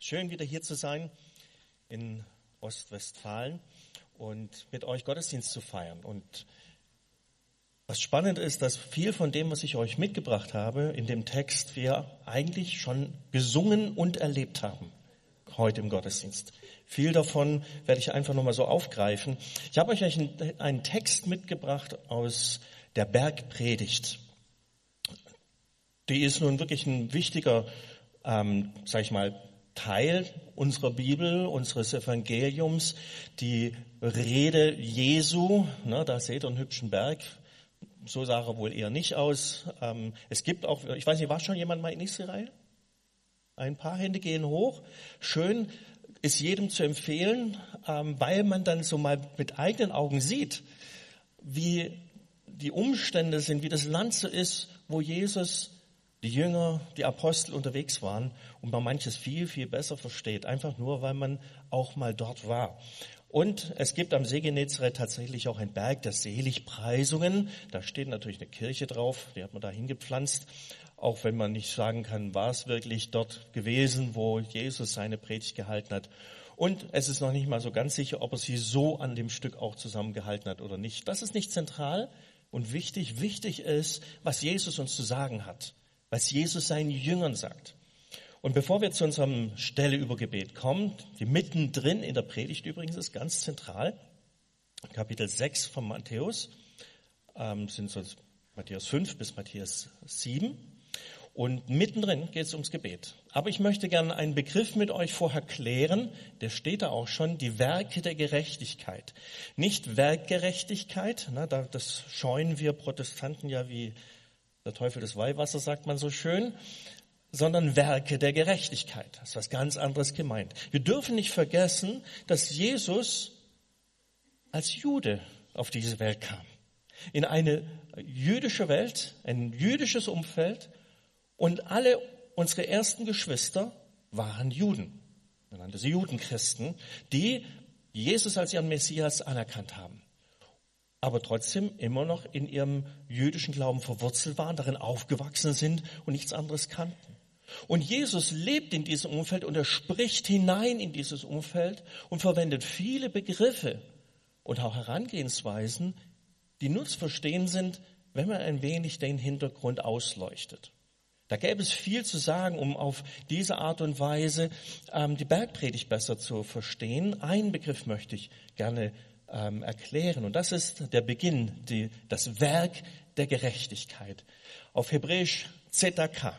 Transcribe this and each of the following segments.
Schön, wieder hier zu sein in Ostwestfalen und mit euch Gottesdienst zu feiern. Und was spannend ist, dass viel von dem, was ich euch mitgebracht habe, in dem Text wir eigentlich schon gesungen und erlebt haben, heute im Gottesdienst. Viel davon werde ich einfach nochmal so aufgreifen. Ich habe euch einen Text mitgebracht aus der Bergpredigt. Die ist nun wirklich ein wichtiger, Teil unserer Bibel, unseres Evangeliums, die Rede Jesu. Da seht ihr einen hübschen Berg. So sah er wohl eher nicht aus. Es gibt auch, ich weiß nicht, war schon jemand mal in Israel? Ein paar Hände gehen hoch. Schön, ist jedem zu empfehlen, weil man dann so mal mit eigenen Augen sieht, wie die Umstände sind, wie das Land so ist, wo Jesus, die Jünger, die Apostel unterwegs waren und man manches viel, viel besser versteht, einfach nur, weil man auch mal dort war. Und es gibt am See Genezareth tatsächlich auch einen Berg der Seligpreisungen. Da steht natürlich eine Kirche drauf, die hat man da hingepflanzt. Auch wenn man nicht sagen kann, war es wirklich dort gewesen, wo Jesus seine Predigt gehalten hat. Und es ist noch nicht mal so ganz sicher, ob er sie so an dem Stück auch zusammengehalten hat oder nicht. Das ist nicht zentral und wichtig. Wichtig ist, was Jesus uns zu sagen hat, was Jesus seinen Jüngern sagt. Und bevor wir zu unserem Stelle über Gebet kommen, die mittendrin in der Predigt übrigens ist ganz zentral, Kapitel 6 von Matthäus, sind so Matthäus 5 bis Matthäus 7. Und mittendrin geht es ums Gebet. Aber ich möchte gerne einen Begriff mit euch vorher klären, der steht da auch schon, die Werke der Gerechtigkeit. Nicht Werkgerechtigkeit, das scheuen wir Protestanten ja wie der Teufel des Weihwassers, sagt man so schön, sondern Werke der Gerechtigkeit. Das ist was ganz anderes gemeint. Wir dürfen nicht vergessen, dass Jesus als Jude auf diese Welt kam. In eine jüdische Welt, ein jüdisches Umfeld, und alle unsere ersten Geschwister waren Juden. Man nannte sie Judenchristen, die Jesus als ihren Messias anerkannt haben, aber trotzdem immer noch in ihrem jüdischen Glauben verwurzelt waren, darin aufgewachsen sind und nichts anderes kannten. Und Jesus lebt in diesem Umfeld und er spricht hinein in dieses Umfeld und verwendet viele Begriffe und auch Herangehensweisen, die nur zu verstehen sind, wenn man ein wenig den Hintergrund ausleuchtet. Da gäbe es viel zu sagen, um auf diese Art und Weise die Bergpredigt besser zu verstehen. Einen Begriff möchte ich gerne erklären und das ist der Beginn, das Werk der Gerechtigkeit. Auf Hebräisch Tzedakah.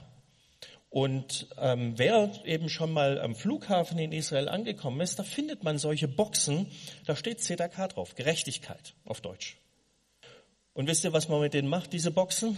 Und wer eben schon mal am Flughafen in Israel angekommen ist, da findet man solche Boxen, da steht Tzedakah drauf, Gerechtigkeit auf Deutsch. Und wisst ihr, was man mit denen macht, diese Boxen?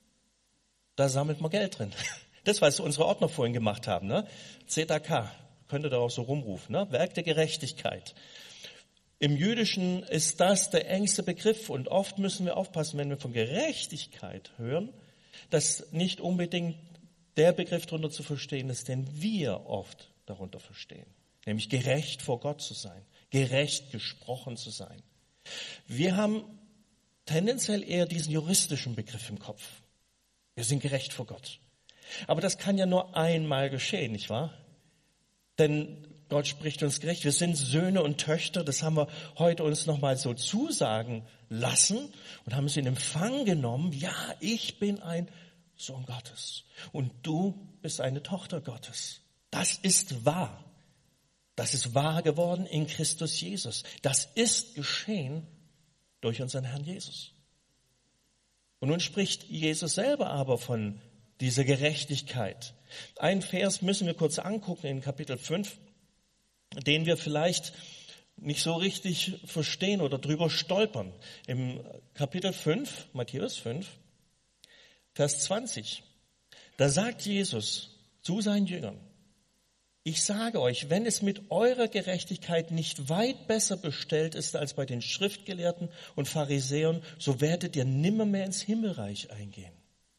Da sammelt man Geld drin. Das, was unsere Ordner vorhin gemacht haben, ne? Tzedakah, könnt ihr da auch so rumrufen, ne? Werk der Gerechtigkeit. Im Jüdischen ist das der engste Begriff und oft müssen wir aufpassen, wenn wir von Gerechtigkeit hören, dass nicht unbedingt der Begriff darunter zu verstehen ist, den wir oft darunter verstehen. Nämlich gerecht vor Gott zu sein, gerecht gesprochen zu sein. Wir haben tendenziell eher diesen juristischen Begriff im Kopf. Wir sind gerecht vor Gott. Aber das kann ja nur einmal geschehen, nicht wahr? Denn Gott spricht uns gerecht. Wir sind Söhne und Töchter. Das haben wir heute uns nochmal so zusagen lassen und haben es in Empfang genommen. Ja, ich bin ein Sohn Gottes und du bist eine Tochter Gottes. Das ist wahr. Das ist wahr geworden in Christus Jesus. Das ist geschehen durch unseren Herrn Jesus. Und nun spricht Jesus selber aber von dieser Gerechtigkeit. Einen Vers müssen wir kurz angucken in Kapitel 5, den wir vielleicht nicht so richtig verstehen oder drüber stolpern. Im Kapitel 5, Matthäus 5, Vers 20, da sagt Jesus zu seinen Jüngern, ich sage euch, wenn es mit eurer Gerechtigkeit nicht weit besser bestellt ist als bei den Schriftgelehrten und Pharisäern, so werdet ihr nimmermehr ins Himmelreich eingehen.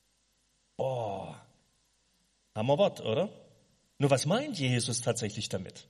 Hammerwort, oder? Nur was meint Jesus tatsächlich damit?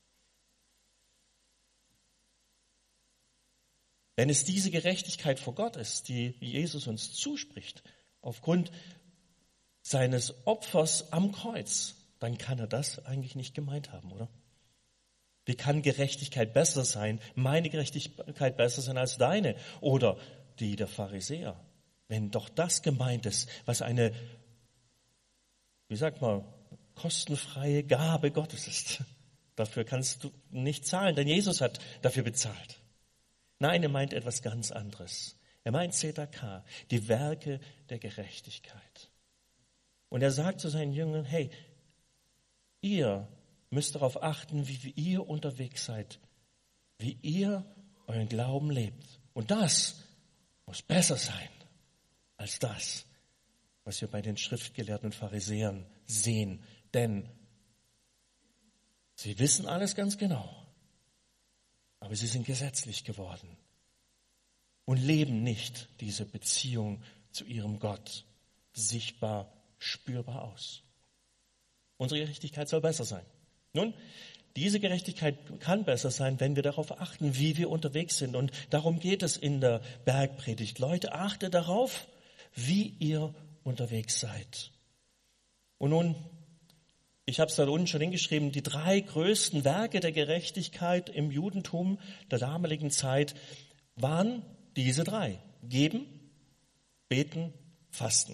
Wenn es diese Gerechtigkeit vor Gott ist, die Jesus uns zuspricht, aufgrund seines Opfers am Kreuz, dann kann er das eigentlich nicht gemeint haben, oder? Wie kann Gerechtigkeit besser sein, meine Gerechtigkeit besser sein als deine oder die der Pharisäer? Wenn doch das gemeint ist, was eine, wie sagt man, kostenfreie Gabe Gottes ist. Dafür kannst du nicht zahlen, denn Jesus hat dafür bezahlt. Nein, er meint etwas ganz anderes. Er meint Tzedakah, die Werke der Gerechtigkeit. Und er sagt zu seinen Jüngern, hey, ihr müsst darauf achten, wie ihr unterwegs seid, wie ihr euren Glauben lebt. Und das muss besser sein als das, was wir bei den Schriftgelehrten und Pharisäern sehen. Denn sie wissen alles ganz genau, aber sie sind gesetzlich geworden und leben nicht diese Beziehung zu ihrem Gott sichtbar, spürbar aus. Unsere Gerechtigkeit soll besser sein. Nun, diese Gerechtigkeit kann besser sein, wenn wir darauf achten, wie wir unterwegs sind. Und darum geht es in der Bergpredigt. Leute, achtet darauf, wie ihr unterwegs seid. Und nun, ich habe es da unten schon hingeschrieben, die 3 größten Werke der Gerechtigkeit im Judentum der damaligen Zeit waren diese 3. Geben, beten, fasten.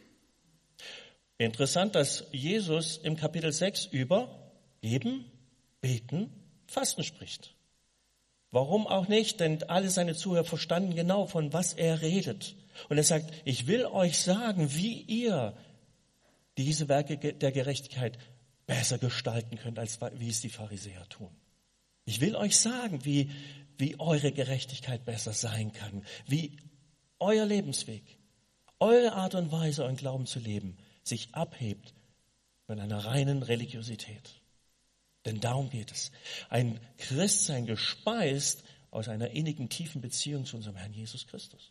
Interessant, dass Jesus im Kapitel 6 über Geben, beten, fasten spricht. Warum auch nicht? Denn alle seine Zuhörer verstanden genau, von was er redet. Und er sagt, ich will euch sagen, wie ihr diese Werke der Gerechtigkeit besser gestalten könnt, als wie es die Pharisäer tun. Ich will euch sagen, wie eure Gerechtigkeit besser sein kann, wie euer Lebensweg, eure Art und Weise, euren Glauben zu leben, sich abhebt von einer reinen Religiosität. Denn darum geht es. Ein Christsein gespeist aus einer innigen, tiefen Beziehung zu unserem Herrn Jesus Christus,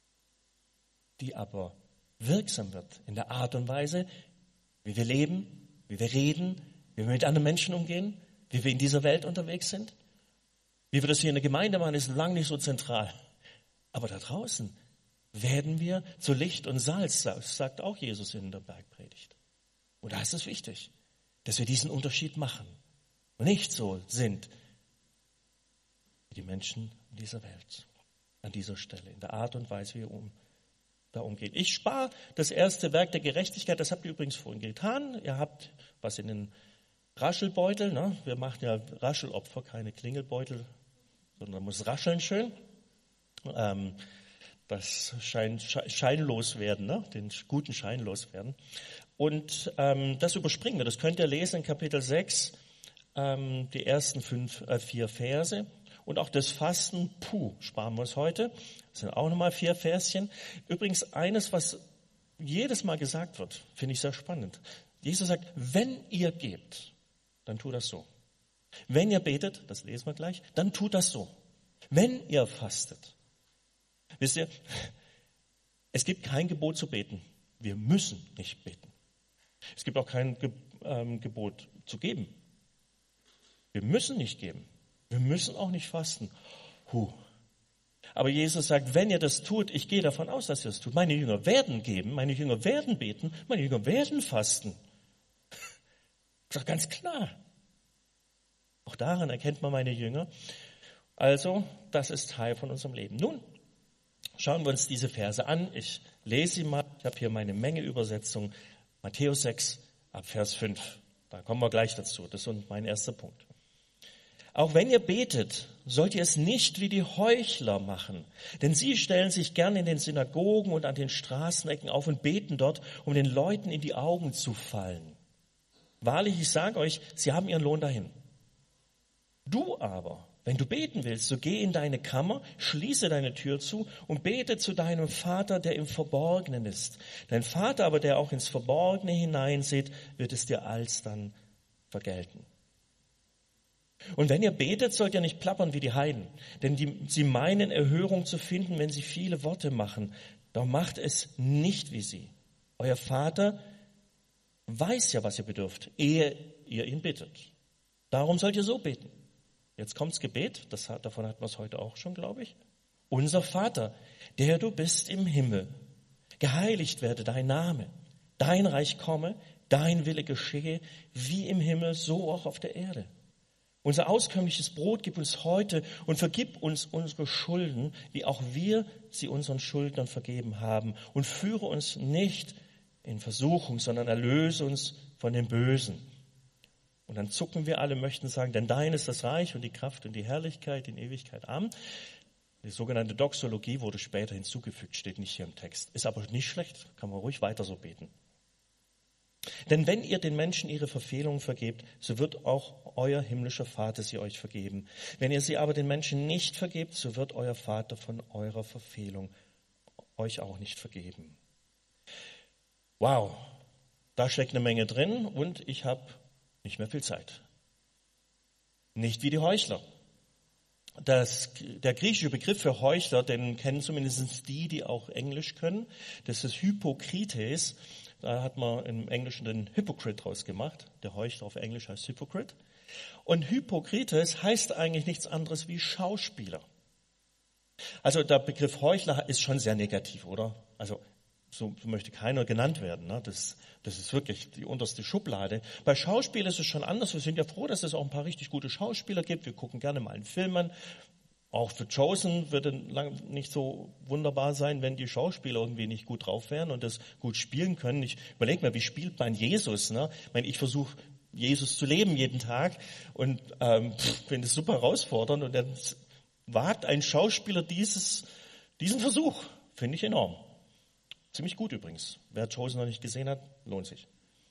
die aber wirksam wird in der Art und Weise, wie wir leben, wie wir reden, wie wir mit anderen Menschen umgehen, wie wir in dieser Welt unterwegs sind. Wie wir das hier in der Gemeinde machen, ist lang nicht so zentral. Aber da draußen werden wir zu Licht und Salz, sagt auch Jesus in der Bergpredigt. Und da ist es wichtig, dass wir diesen Unterschied machen und nicht so sind wie die Menschen in dieser Welt, an dieser Stelle, in der Art und Weise, wie wir da umgehen. Ich spare das erste Werk der Gerechtigkeit, das habt ihr übrigens vorhin getan. Ihr habt was in den Raschelbeutel, ne? Wir machen ja Raschelopfer, keine Klingelbeutel, sondern muss rascheln schön. Das scheinlos werden, ne? Den guten Schein loswerden. Und das überspringen wir, das könnt ihr lesen in Kapitel 6, die ersten 4 Verse. Und auch das Fasten, sparen wir uns heute. Das sind auch nochmal 4 Verschen. Übrigens eines, was jedes Mal gesagt wird, finde ich sehr spannend. Jesus sagt, wenn ihr gebt, dann tut das so. Wenn ihr betet, das lesen wir gleich, dann tut das so. Wenn ihr fastet. Wisst ihr, es gibt kein Gebot zu beten. Wir müssen nicht beten. Es gibt auch kein Gebot zu geben. Wir müssen nicht geben. Wir müssen auch nicht fasten. Aber Jesus sagt, wenn ihr das tut, ich gehe davon aus, dass ihr das tut. Meine Jünger werden geben, meine Jünger werden beten, meine Jünger werden fasten. Das ist doch ganz klar. Auch daran erkennt man meine Jünger. Also, das ist Teil von unserem Leben. Nun, schauen wir uns diese Verse an. Ich lese sie mal. Ich habe hier meine Menge-Übersetzung. Matthäus 6, ab Vers 5. Da kommen wir gleich dazu. Das ist mein erster Punkt. Auch wenn ihr betet, sollt ihr es nicht wie die Heuchler machen. Denn sie stellen sich gern in den Synagogen und an den Straßenecken auf und beten dort, um den Leuten in die Augen zu fallen. Wahrlich, ich sage euch, sie haben ihren Lohn dahin. Du aber, wenn du beten willst, so geh in deine Kammer, schließe deine Tür zu und bete zu deinem Vater, der im Verborgenen ist. Dein Vater aber, der auch ins Verborgene hineinsieht, wird es dir alsdann vergelten. Und wenn ihr betet, sollt ihr nicht plappern wie die Heiden, denn sie meinen Erhörung zu finden, wenn sie viele Worte machen. Doch macht es nicht wie sie. Euer Vater weiß ja, was ihr bedürft, ehe ihr ihn bittet. Darum sollt ihr so beten. Jetzt kommt's Gebet, davon hatten wir es heute auch schon, glaube ich. Unser Vater, der du bist im Himmel, geheiligt werde dein Name, dein Reich komme, dein Wille geschehe, wie im Himmel, so auch auf der Erde. Unser auskömmliches Brot gib uns heute und vergib uns unsere Schulden, wie auch wir sie unseren Schuldnern vergeben haben. Und führe uns nicht in Versuchung, sondern erlöse uns von dem Bösen. Und dann zucken wir alle, möchten sagen, denn dein ist das Reich und die Kraft und die Herrlichkeit in Ewigkeit. Amen. Die sogenannte Doxologie wurde später hinzugefügt, steht nicht hier im Text. Ist aber nicht schlecht, kann man ruhig weiter so beten. Denn wenn ihr den Menschen ihre Verfehlungen vergebt, so wird auch euer himmlischer Vater sie euch vergeben. Wenn ihr sie aber den Menschen nicht vergebt, so wird euer Vater von eurer Verfehlung euch auch nicht vergeben. Wow, da steckt eine Menge drin und ich habe nicht mehr viel Zeit. Nicht wie die Heuchler. Der griechische Begriff für Heuchler, den kennen zumindest die auch Englisch können. Das ist Hypokrites. Da hat man im Englischen den Hypocrite draus gemacht. Der Heuchler auf Englisch heißt Hypocrite. Und Hypokrites heißt eigentlich nichts anderes wie Schauspieler. Also der Begriff Heuchler ist schon sehr negativ, oder? Also so möchte keiner genannt werden. Ne? Das ist wirklich die unterste Schublade. Bei Schauspielern ist es schon anders. Wir sind ja froh, dass es auch ein paar richtig gute Schauspieler gibt. Wir gucken gerne mal einen Film an. Auch für Chosen würde nicht so wunderbar sein, wenn die Schauspieler irgendwie nicht gut drauf wären und das gut spielen können. Ich überlege mir, wie spielt man Jesus? Ne? Ich versuche, Jesus zu leben jeden Tag und finde es super herausfordernd. Und dann wagt ein Schauspieler diesen Versuch. Finde ich enorm. Ziemlich gut übrigens. Wer Chosen noch nicht gesehen hat, lohnt sich.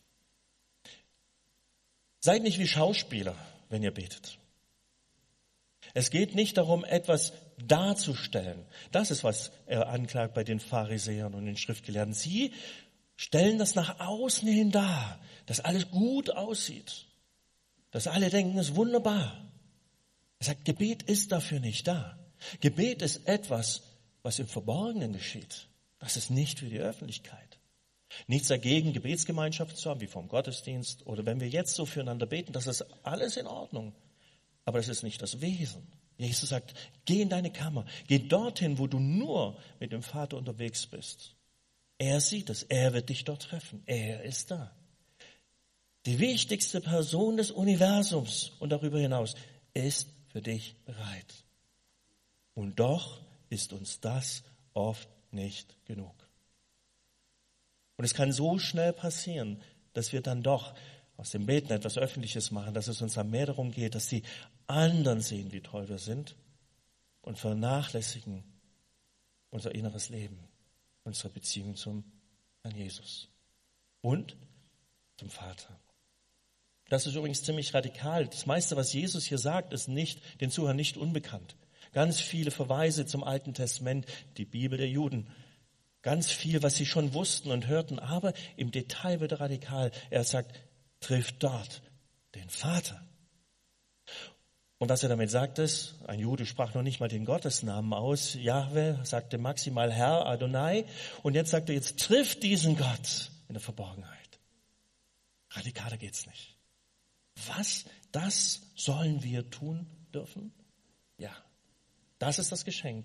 Seid nicht wie Schauspieler, wenn ihr betet. Es geht nicht darum, etwas darzustellen. Das ist, was er anklagt bei den Pharisäern und den Schriftgelehrten. Sie stellen das nach außen hin dar, dass alles gut aussieht, dass alle denken, es ist wunderbar. Er sagt, Gebet ist dafür nicht da. Gebet ist etwas, was im Verborgenen geschieht. Das ist nicht für die Öffentlichkeit. Nichts dagegen, Gebetsgemeinschaften zu haben, wie vom Gottesdienst oder wenn wir jetzt so füreinander beten, das ist alles in Ordnung. Aber das ist nicht das Wesen. Jesus sagt, geh in deine Kammer, geh dorthin, wo du nur mit dem Vater unterwegs bist. Er sieht es, er wird dich dort treffen, er ist da. Die wichtigste Person des Universums und darüber hinaus ist für dich bereit. Und doch ist uns das oft nicht genug. Und es kann so schnell passieren, dass wir dann doch aus dem Beten etwas Öffentliches machen, dass es uns dann mehr darum geht, dass die anderen sehen, wie toll wir sind und vernachlässigen unser inneres Leben, unsere Beziehung zum Herrn Jesus und zum Vater. Das ist übrigens ziemlich radikal. Das meiste, was Jesus hier sagt, ist den Zuhörern nicht unbekannt. Ganz viele Verweise zum Alten Testament, die Bibel der Juden. Ganz viel, was sie schon wussten und hörten, aber im Detail wird er radikal. Er sagt, trifft dort den Vater. Und was er damit sagt ist, ein Jude sprach noch nicht mal den Gottesnamen aus. Jahwe sagte maximal Herr, Adonai. Und jetzt sagt er, jetzt trifft diesen Gott in der Verborgenheit. Radikaler geht's nicht. Was, das sollen wir tun dürfen? Ja, das ist das Geschenk.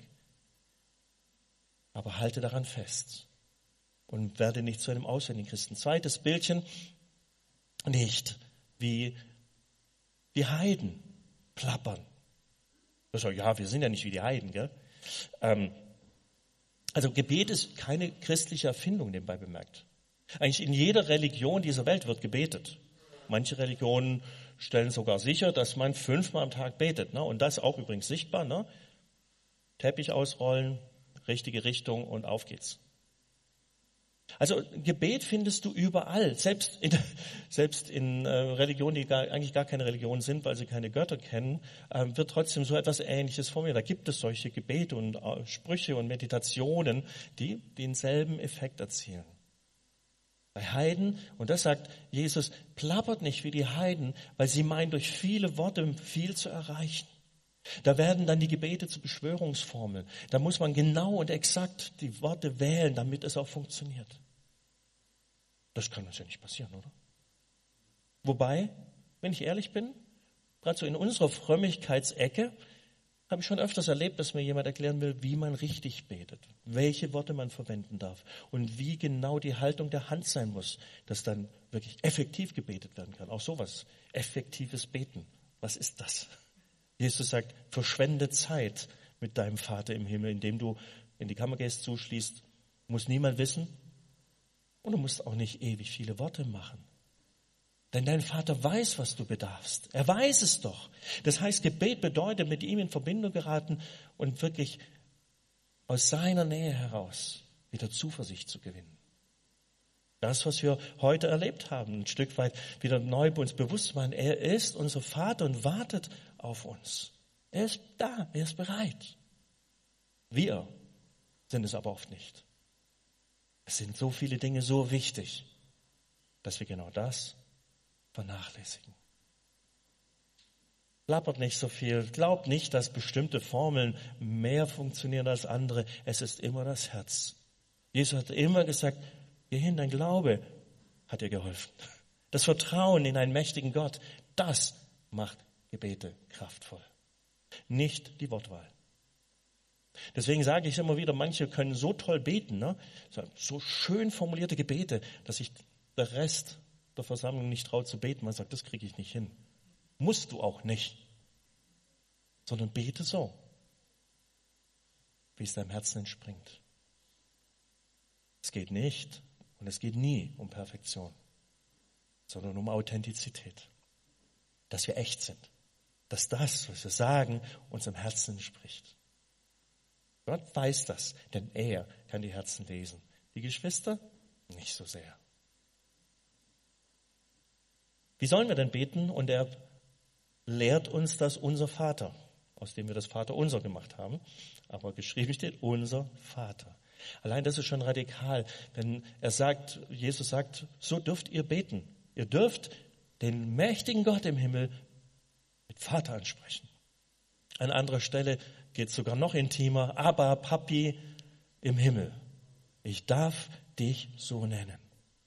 Aber halte daran fest und werde nicht zu einem auswendigen Christen. Zweites Bildchen, nicht wie die Heiden plappern. Also, ja, wir sind ja nicht wie die Heiden, gell? Also Gebet ist keine christliche Erfindung, nebenbei bemerkt. Eigentlich in jeder Religion dieser Welt wird gebetet. Manche Religionen stellen sogar sicher, dass man 5-mal am Tag betet. Ne? Und das auch übrigens sichtbar. Ne? Teppich ausrollen, richtige Richtung und auf geht's. Also Gebet findest du überall, selbst in Religionen, die eigentlich gar keine Religion sind, weil sie keine Götter kennen, wird trotzdem so etwas Ähnliches formuliert. Da gibt es solche Gebete und Sprüche und Meditationen, die denselben Effekt erzielen. Bei Heiden, und das sagt Jesus, plappert nicht wie die Heiden, weil sie meinen, durch viele Worte viel zu erreichen. Da werden dann die Gebete zu Beschwörungsformeln. Da muss man genau und exakt die Worte wählen, damit es auch funktioniert. Das kann uns ja nicht passieren, oder? Wobei, wenn ich ehrlich bin, gerade so in unserer Frömmigkeitsecke, Habe ich schon öfters erlebt, dass mir jemand erklären will, wie man richtig betet, welche Worte man verwenden darf und wie genau die Haltung der Hand sein muss, dass dann wirklich effektiv gebetet werden kann. Auch sowas, effektives Beten. Was ist das? Jesus sagt, verschwende Zeit mit deinem Vater im Himmel, indem du in die Kammer gehst, zuschließt, muss niemand wissen und du musst auch nicht ewig viele Worte machen. Denn dein Vater weiß, was du bedarfst. Er weiß es doch. Das heißt, Gebet bedeutet, mit ihm in Verbindung geraten und wirklich aus seiner Nähe heraus wieder Zuversicht zu gewinnen. Das, was wir heute erlebt haben, ein Stück weit wieder neu bei uns bewusst machen. Er ist unser Vater und wartet auf uns. Er ist da, er ist bereit. Wir sind es aber oft nicht. Es sind so viele Dinge so wichtig, dass wir genau das vernachlässigen. Plappert nicht so viel. Glaubt nicht, dass bestimmte Formeln mehr funktionieren als andere. Es ist immer das Herz. Jesus hat immer gesagt, geh hin, dein Glaube hat dir geholfen. Das Vertrauen in einen mächtigen Gott, das macht Gebete kraftvoll. Nicht die Wortwahl. Deswegen sage ich immer wieder, manche können so toll beten, ne? So schön formulierte Gebete, dass sich der Rest der Versammlung nicht traut zu beten. Man sagt, das kriege ich nicht hin. Musst du auch nicht. Sondern bete so, wie es deinem Herzen entspringt. Es geht nicht und es geht nie um Perfektion, sondern um Authentizität. Dass wir echt sind. Dass das, was wir sagen, unserem Herzen entspricht. Gott weiß das, denn er kann die Herzen lesen. Die Geschwister nicht so sehr. Wie sollen wir denn beten? Und er lehrt uns das unser Vater, aus dem wir das Vaterunser gemacht haben. Aber geschrieben steht unser Vater. Allein das ist schon radikal, denn Jesus sagt, so dürft ihr beten. Ihr dürft den mächtigen Gott im Himmel mit Vater ansprechen. An anderer Stelle geht es sogar noch intimer. Abba, Papi im Himmel. Ich darf dich so nennen.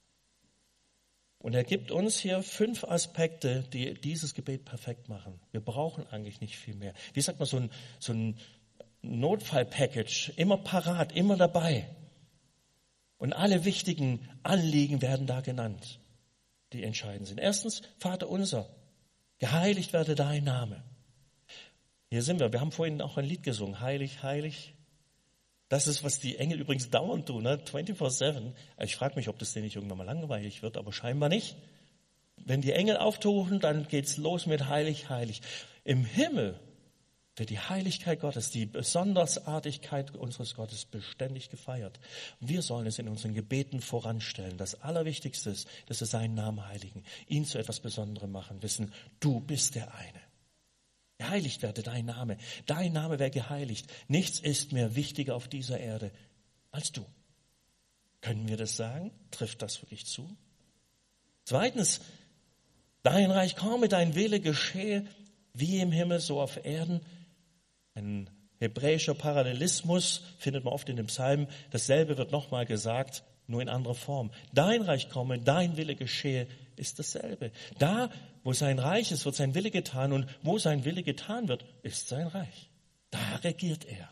Und er gibt uns hier 5 Aspekte, die dieses Gebet perfekt machen. Wir brauchen eigentlich nicht viel mehr. Wie sagt man, so ein Notfallpackage, immer parat, immer dabei. Und alle wichtigen Anliegen werden da genannt, die entscheidend sind. Erstens, Vater unser, geheiligt werde dein Name. Hier sind wir. Wir haben vorhin auch ein Lied gesungen. Heilig, heilig. Das ist, was die Engel übrigens dauernd tun, ne? 24/7. Ich frage mich, ob das denen nicht irgendwann mal langweilig wird, aber scheinbar nicht. Wenn die Engel auftauchen, dann geht's los mit heilig, heilig. Im Himmel wird die Heiligkeit Gottes, die Besondersartigkeit unseres Gottes beständig gefeiert. Wir sollen es in unseren Gebeten voranstellen. Das Allerwichtigste ist, dass wir seinen Namen heiligen, ihn zu etwas Besonderem machen, wissen, du bist der eine. Geheiligt werde dein Name. Dein Name werde geheiligt. Nichts ist mehr wichtiger auf dieser Erde als du. Können wir das sagen? Trifft das wirklich zu? Zweitens, dein Reich komme, dein Wille geschehe, wie im Himmel, so auf Erden. Ein hebräischer Parallelismus findet man oft in den Psalmen. Dasselbe wird nochmal gesagt, nur in anderer Form. Dein Reich komme, dein Wille geschehe, ist dasselbe. Da, wo sein Reich ist, wird sein Wille getan. Und wo sein Wille getan wird, ist sein Reich. Da regiert er.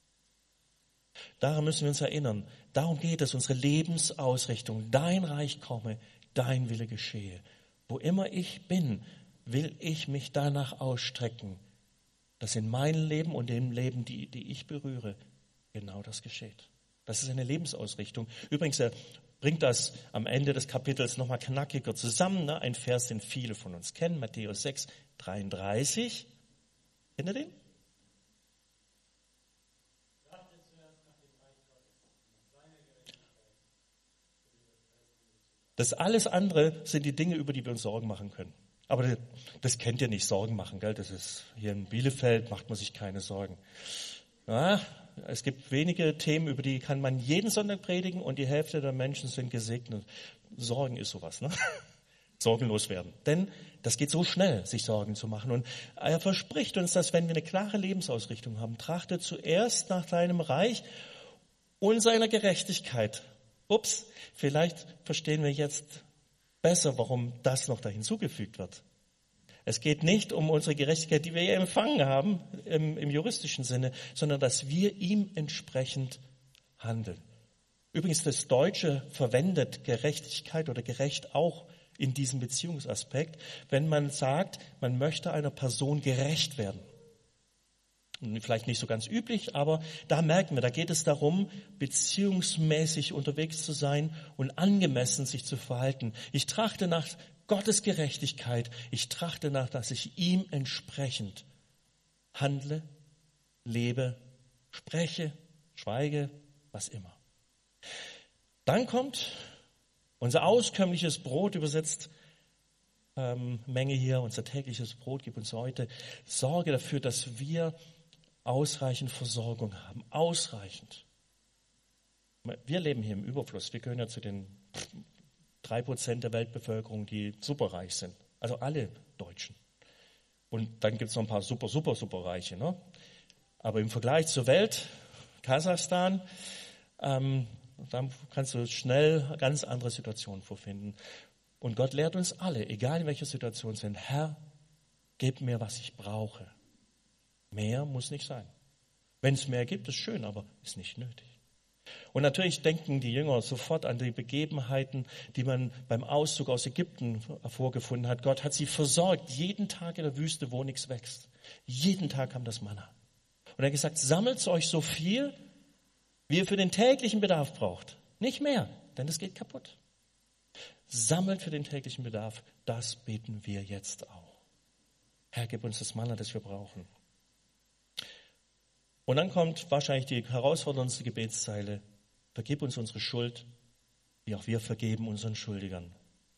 Daran müssen wir uns erinnern. Darum geht es, unsere Lebensausrichtung. Dein Reich komme, dein Wille geschehe. Wo immer ich bin, will ich mich danach ausstrecken, dass in meinem Leben und dem Leben, die ich berühre, genau das geschieht. Das ist eine Lebensausrichtung. Übrigens, er bringt das am Ende des Kapitels nochmal knackiger zusammen. Ne? Ein Vers, den viele von uns kennen, Matthäus 6, 33. Kennt ihr den? Das alles andere sind die Dinge, über die wir uns Sorgen machen können. Aber das kennt ihr nicht, Sorgen machen, gell? Das ist hier in Bielefeld, macht man sich keine Sorgen. Ja, es gibt wenige Themen, über die kann man jeden Sonntag predigen und die Hälfte der Menschen sind gesegnet. Sorgen ist sowas, ne? Sorgenlos werden. Denn das geht so schnell, sich Sorgen zu machen. Und er verspricht uns, dass wenn wir eine klare Lebensausrichtung haben, trachte zuerst nach seinem Reich und seiner Gerechtigkeit. Ups, vielleicht verstehen wir jetzt besser, warum das noch da hinzugefügt wird. Es geht nicht um unsere Gerechtigkeit, die wir ja empfangen haben im juristischen Sinne, sondern dass wir ihm entsprechend handeln. Übrigens, das Deutsche verwendet Gerechtigkeit oder gerecht auch in diesem Beziehungsaspekt, wenn man sagt, man möchte einer Person gerecht werden. Vielleicht nicht so ganz üblich, aber da merken wir, da geht es darum, beziehungsmäßig unterwegs zu sein und angemessen sich zu verhalten. Ich trachte nach Gottes Gerechtigkeit. Ich trachte nach, dass ich ihm entsprechend handle, lebe, spreche, schweige, was immer. Dann kommt unser auskömmliches Brot, übersetzt Menge hier, unser tägliches Brot, gib uns heute. Sorge dafür, dass wir ausreichend Versorgung haben, ausreichend. Wir leben hier im Überfluss. Wir gehören ja zu den 3% der Weltbevölkerung, die superreich sind. Also alle Deutschen. Und dann gibt es noch ein paar superreiche. Ne? Aber im Vergleich zur Welt, Kasachstan, da kannst du schnell ganz andere Situationen vorfinden. Und Gott lehrt uns alle, egal in welcher Situation sind, Herr, gib mir, was ich brauche. Mehr muss nicht sein. Wenn es mehr gibt, ist schön, aber ist nicht nötig. Und natürlich denken die Jünger sofort an die Begebenheiten, die man beim Auszug aus Ägypten vorgefunden hat. Gott hat sie versorgt, jeden Tag in der Wüste, wo nichts wächst. Jeden Tag kam das Manna. Und er hat gesagt, sammelt euch so viel, wie ihr für den täglichen Bedarf braucht. Nicht mehr, denn es geht kaputt. Sammelt für den täglichen Bedarf, das beten wir jetzt auch. Herr, gib uns das Manna, das wir brauchen. Und dann kommt wahrscheinlich die herausforderndste Gebetszeile. Vergib uns unsere Schuld, wie auch wir vergeben unseren Schuldigern.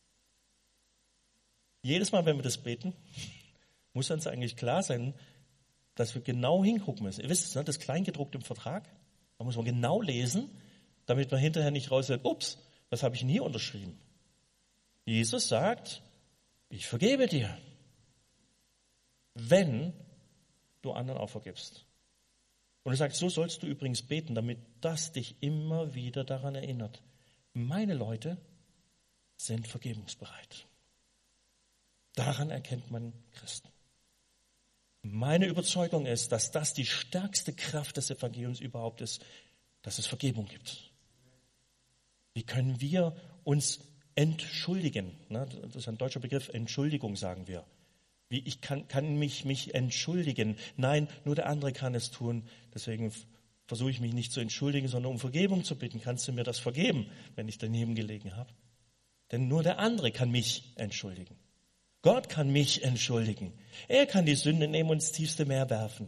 Jedes Mal, wenn wir das beten, muss uns eigentlich klar sein, dass wir genau hingucken müssen. Ihr wisst es, ne? Das Kleingedruckt im Vertrag. Da muss man genau lesen, damit man hinterher nicht raushört, ups, was habe ich denn hier unterschrieben? Jesus sagt, ich vergebe dir, wenn du anderen auch vergibst. Und er sagt, so sollst du übrigens beten, damit das dich immer wieder daran erinnert. Meine Leute sind vergebungsbereit. Daran erkennt man Christen. Meine Überzeugung ist, dass das die stärkste Kraft des Evangeliums überhaupt ist, dass es Vergebung gibt. Wie können wir uns entschuldigen? Das ist ein deutscher Begriff, Entschuldigung sagen wir. Wie ich kann mich entschuldigen. Nein, nur der andere kann es tun. Deswegen versuche ich mich nicht zu entschuldigen, sondern um Vergebung zu bitten. Kannst du mir das vergeben, wenn ich daneben gelegen habe? Denn nur der andere kann mich entschuldigen. Gott kann mich entschuldigen. Er kann die Sünde nehmen und ins tiefste Meer werfen.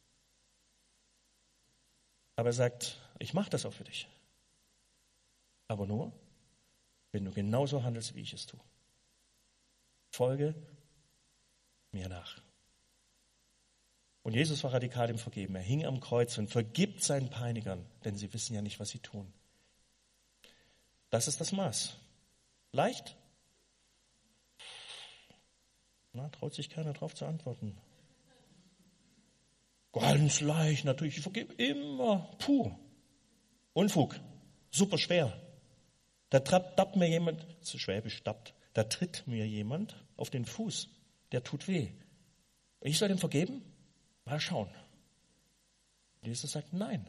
Aber er sagt, ich mache das auch für dich. Aber nur, wenn du genauso handelst, wie ich es tue. Folge mir nach. Und Jesus war radikal im Vergeben. Er hing am Kreuz und vergibt seinen Peinigern, denn sie wissen ja nicht, was sie tun. Das ist das Maß. Leicht? Traut sich keiner drauf zu antworten. Ganz leicht, natürlich. Ich vergebe immer. Unfug. Super schwer. Da tappt mir jemand, zu Schwäbisch tappt, da tritt mir jemand auf den Fuß. Der tut weh. Ich soll ihm vergeben? Mal schauen. Jesus sagt, nein.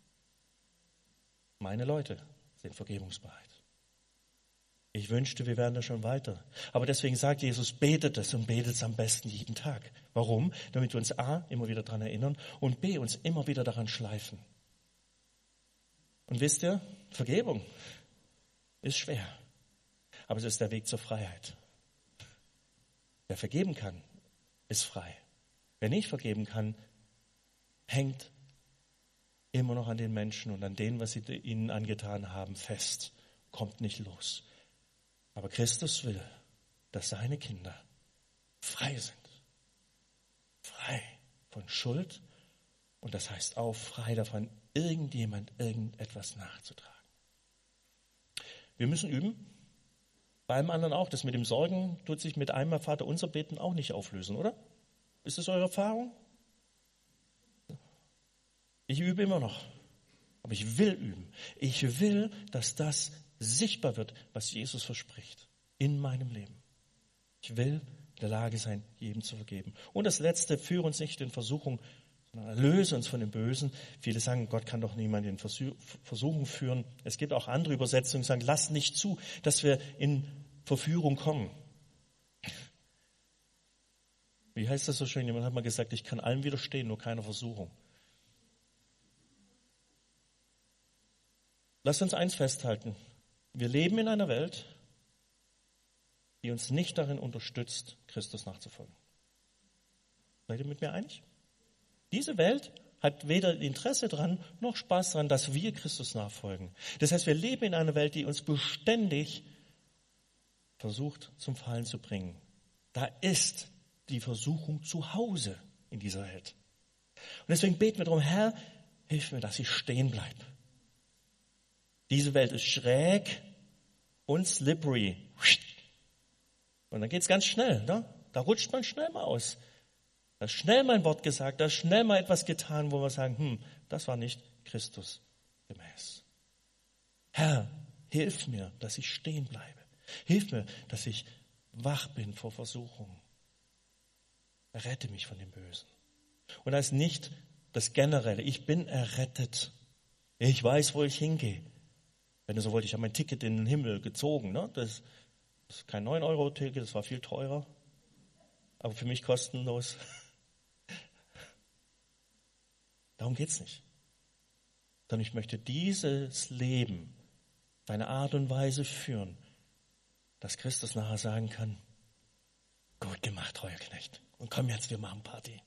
Meine Leute sind vergebungsbereit. Ich wünschte, wir wären da schon weiter. Aber deswegen sagt Jesus, betet es und betet es am besten jeden Tag. Warum? Damit wir uns A, immer wieder daran erinnern und B, uns immer wieder daran schleifen. Und wisst ihr, Vergebung ist schwer. Aber es ist der Weg zur Freiheit. Wer vergeben kann, ist frei. Wer nicht vergeben kann, hängt immer noch an den Menschen und an denen, was sie ihnen angetan haben, fest. Kommt nicht los. Aber Christus will, dass seine Kinder frei sind. Frei von Schuld und das heißt auch frei davon, irgendjemand irgendetwas nachzutragen. Wir müssen üben. Bei allem anderen auch. Das mit dem Sorgen tut sich mit einmal Vater unser Beten auch nicht auflösen, oder? Ist das eure Erfahrung? Ich übe immer noch. Aber ich will üben. Ich will, dass das sichtbar wird, was Jesus verspricht in meinem Leben. Ich will, in der Lage sein, jedem zu vergeben. Und das Letzte, führe uns nicht in Versuchung, sondern erlöse uns von dem Bösen. Viele sagen, Gott kann doch niemanden in Versuchung führen. Es gibt auch andere Übersetzungen, die sagen, lass nicht zu, dass wir in Verführung kommen. Wie heißt das so schön? Jemand hat mal gesagt, ich kann allem widerstehen, nur keiner Versuchung. Lasst uns eins festhalten. Wir leben in einer Welt, die uns nicht darin unterstützt, Christus nachzufolgen. Seid ihr mit mir einig? Diese Welt hat weder Interesse daran, noch Spaß daran, dass wir Christus nachfolgen. Das heißt, wir leben in einer Welt, die uns beständig versucht, zum Fallen zu bringen. Da ist die Versuchung zu Hause in dieser Welt. Und deswegen beten wir darum, Herr, hilf mir, dass ich stehen bleibe. Diese Welt ist schräg und slippery. Und dann geht es ganz schnell. Ne? Da rutscht man schnell mal aus. Da ist schnell mal ein Wort gesagt, da ist schnell mal etwas getan, wo wir sagen, das war nicht Christus gemäß. Herr, hilf mir, dass ich stehen bleibe. Hilf mir, dass ich wach bin vor Versuchungen. Errette mich von dem Bösen. Und das ist nicht das Generelle. Ich bin errettet. Ich weiß, wo ich hingehe. Wenn du so wollt, ich habe mein Ticket in den Himmel gezogen. Ne? Das ist kein 9-Euro-Ticket, das war viel teurer. Aber für mich kostenlos. Darum geht es nicht. Sondern ich möchte dieses Leben, deine Art und Weise führen, dass Christus nachher sagen kann, gut gemacht, treuer Knecht. Und komm jetzt, wir machen Party.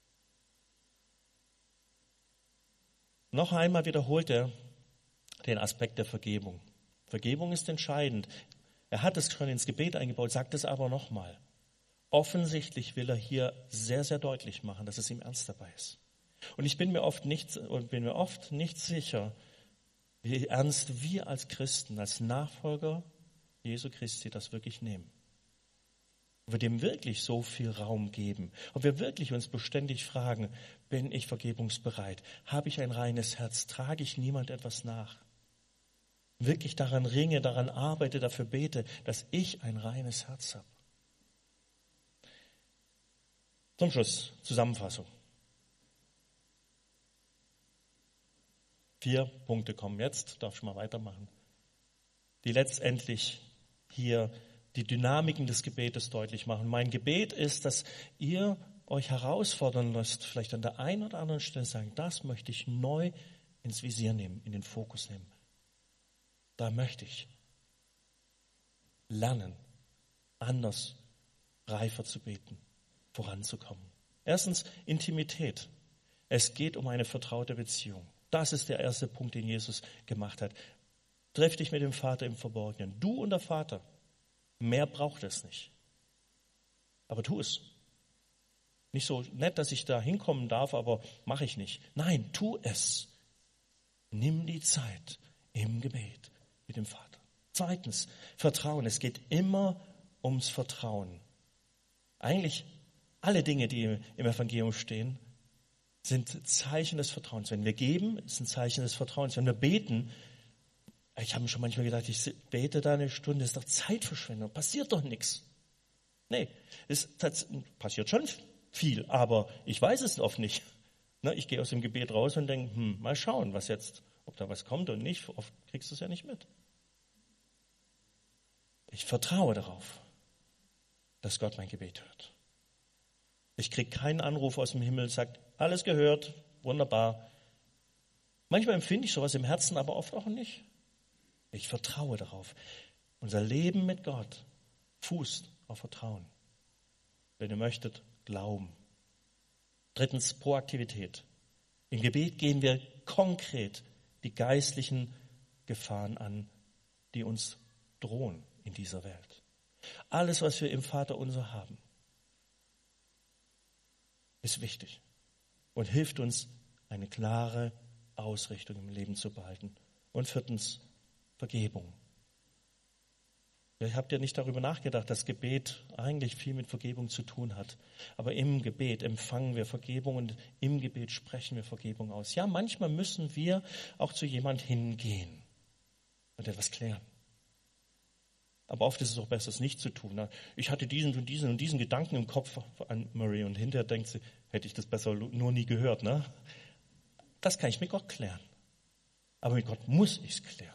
Noch einmal wiederholt er den Aspekt der Vergebung. Vergebung ist entscheidend. Er hat es schon ins Gebet eingebaut, sagt es aber nochmal. Offensichtlich will er hier sehr, sehr deutlich machen, dass es ihm ernst dabei ist. Und ich bin mir oft nicht sicher, wie ernst wir als Christen, als Nachfolger Jesu Christi das wirklich nehmen. Ob wir dem wirklich so viel Raum geben. Ob wir wirklich uns beständig fragen, bin ich vergebungsbereit? Habe ich ein reines Herz? Trage ich niemand etwas nach? Wirklich daran ringe, daran arbeite, dafür bete, dass ich ein reines Herz habe. Zum Schluss, Zusammenfassung. 4 Punkte kommen jetzt, darf ich mal weitermachen, die letztendlich hier die Dynamiken des Gebetes deutlich machen. Mein Gebet ist, dass ihr euch herausfordern lasst, vielleicht an der einen oder anderen Stelle sagen, das möchte ich neu ins Visier nehmen, in den Fokus nehmen. Da möchte ich lernen, anders, reifer zu beten, voranzukommen. Erstens, Intimität. Es geht um eine vertraute Beziehung. Das ist der erste Punkt, den Jesus gemacht hat. Treff dich mit dem Vater im Verborgenen. Du und der Vater. Mehr braucht es nicht. Aber tu es. Nicht so nett, dass ich da hinkommen darf, aber mache ich nicht. Nein, tu es. Nimm die Zeit im Gebet mit dem Vater. Zweitens, Vertrauen. Es geht immer ums Vertrauen. Eigentlich alle Dinge, die im Evangelium stehen, sind Zeichen des Vertrauens. Wenn wir geben, ist ein Zeichen des Vertrauens. Wenn wir beten, ich habe mir schon manchmal gedacht, ich bete da eine Stunde, das ist doch Zeitverschwendung, passiert doch nichts. Nee, es passiert schon viel, aber ich weiß es oft nicht. Ich gehe aus dem Gebet raus und denke, mal schauen, was jetzt, ob da was kommt und nicht. Oft kriegst du es ja nicht mit. Ich vertraue darauf, dass Gott mein Gebet hört. Ich kriege keinen Anruf aus dem Himmel, sagt, alles gehört, wunderbar. Manchmal empfinde ich sowas im Herzen, aber oft auch nicht. Ich vertraue darauf. Unser Leben mit Gott fußt auf Vertrauen. Wenn ihr möchtet, Glauben. Drittens, Proaktivität. Im Gebet gehen wir konkret die geistlichen Gefahren an, die uns drohen in dieser Welt. Alles, was wir im Vaterunser haben, ist wichtig und hilft uns, eine klare Ausrichtung im Leben zu behalten. Und viertens, Vergebung. Vielleicht habt ihr nicht darüber nachgedacht, dass Gebet eigentlich viel mit Vergebung zu tun hat. Aber im Gebet empfangen wir Vergebung und im Gebet sprechen wir Vergebung aus. Ja, manchmal müssen wir auch zu jemand hingehen und etwas klären. Aber oft ist es auch besser, es nicht zu tun. Ich hatte diesen und diesen und diesen Gedanken im Kopf an Mary und hinterher denkt sie, hätte ich das besser nur nie gehört. Ne? Das kann ich mit Gott klären. Aber mit Gott muss ich es klären.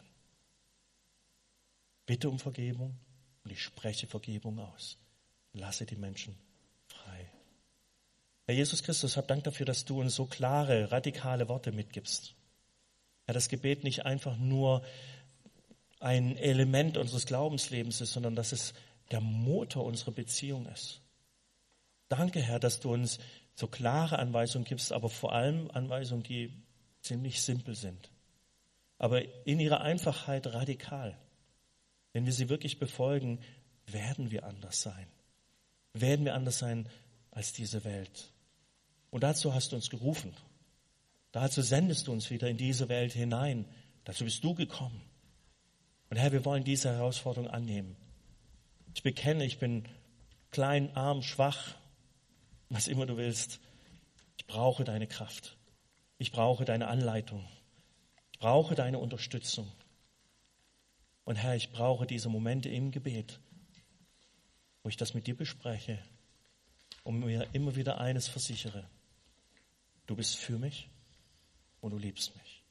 Bitte um Vergebung und ich spreche Vergebung aus. Lasse die Menschen frei. Herr Jesus Christus, hab Dank dafür, dass du uns so klare, radikale Worte mitgibst. Herr, das Gebet nicht einfach nur ein Element unseres Glaubenslebens ist, sondern dass es der Motor unserer Beziehung ist. Danke, Herr, dass du uns so klare Anweisungen gibst, aber vor allem Anweisungen, die ziemlich simpel sind. Aber in ihrer Einfachheit radikal. Wenn wir sie wirklich befolgen, werden wir anders sein. Werden wir anders sein als diese Welt. Und dazu hast du uns gerufen. Dazu sendest du uns wieder in diese Welt hinein. Dazu bist du gekommen. Und Herr, wir wollen diese Herausforderung annehmen. Ich bekenne, ich bin klein, arm, schwach, was immer du willst. Ich brauche deine Kraft. Ich brauche deine Anleitung. Ich brauche deine Unterstützung. Und Herr, ich brauche diese Momente im Gebet, wo ich das mit dir bespreche und mir immer wieder eines versichere. Du bist für mich und du liebst mich.